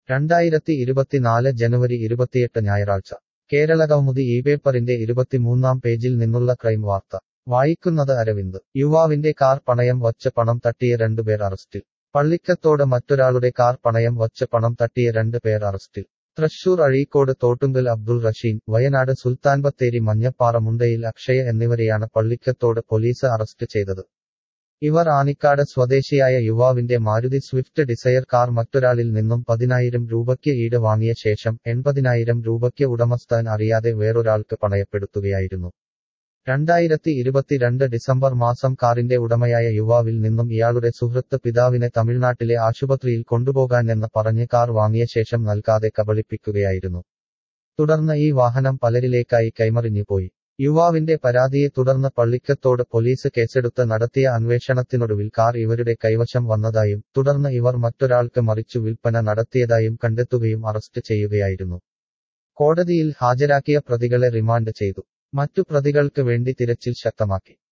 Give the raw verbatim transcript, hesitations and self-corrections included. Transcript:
രണ്ടായിരത്തി ഇരുപത്തിനാല് ജനുവരി ഇരുപത്തിയെട്ട് ഞായറാഴ്ച കേരളകൗമുദി ഈ പേപ്പറിന്റെ ഇരുപത്തിമൂന്നാം പേജിൽ നിന്നുള്ള ക്രൈം വാർത്ത വായിക്കുന്നത് അരവിന്ദ്. യുവാവിന്റെ കാർ പണയം വച്ച് പണം തട്ടിയ രണ്ടുപേർ അറസ്റ്റിൽ. പള്ളിക്കത്തോട് മറ്റൊരാളുടെ കാർ പണയം വച്ച് പണം തട്ടിയ രണ്ട് പേർ അറസ്റ്റിൽ. തൃശൂർ അഴീക്കോട് തോട്ടുങ്കൽ അബ്ദുൾ റഷീൻ, വയനാട് സുൽത്താൻ ബത്തേരി മഞ്ഞപ്പാറ മുണ്ടയിൽ അക്ഷയ എന്നിവരെയാണ് പള്ളിക്കത്തോട് പോലീസ് അറസ്റ്റ് ചെയ്തത്. ഇവർ ആനിക്കാട് സ്വദേശിയായ യുവാവിന്റെ മാരുതി സ്വിഫ്റ്റ് ഡിസയർ കാർ മറ്റൊരാളിൽ നിന്നും പതിനായിരം രൂപയ്ക്ക് ഈട് വാങ്ങിയ ശേഷം എൺപതിനായിരം രൂപയ്ക്ക് ഉടമസ്ഥൻ അറിയാതെ വേറൊരാൾക്ക് പണയപ്പെടുത്തുകയായിരുന്നു. രണ്ടായിരത്തി ഇരുപത്തിരണ്ട് ഡിസംബർ മാസം കാറിന്റെ ഉടമയായ യുവാവിൽ നിന്നും ഇയാളുടെ സുഹൃത്ത് പിതാവിനെ തമിഴ്നാട്ടിലെ ആശുപത്രിയിൽ കൊണ്ടുപോകാനെന്ന് പറഞ്ഞ് കാർ വാങ്ങിയ ശേഷം നൽകാതെ കബളിപ്പിക്കുകയായിരുന്നു. തുടർന്ന് ഈ വാഹനം പലരിലേക്കായി കൈമറിഞ്ഞു പോയി. യുവാവിന്റെ പരാതിയെ തുടർന്ന് പള്ളിക്കത്തോട് പോലീസ് കേസെടുത്ത് നടത്തിയ അന്വേഷണത്തിനൊടുവിൽ കാർ ഇവരുടെ കൈവശം വന്നതായും തുടർന്ന് ഇവർ മറ്റൊരാൾക്ക് മറിച്ചു വിൽപ്പന നടത്തിയതായും കണ്ടെത്തുകയും അറസ്റ്റ് ചെയ്യുകയായിരുന്നു. കോടതിയിൽ ഹാജരാക്കിയ പ്രതികളെ റിമാൻഡ് ചെയ്തു. മറ്റു പ്രതികൾക്ക് വേണ്ടി തിരച്ചിൽ ശക്തമാക്കി.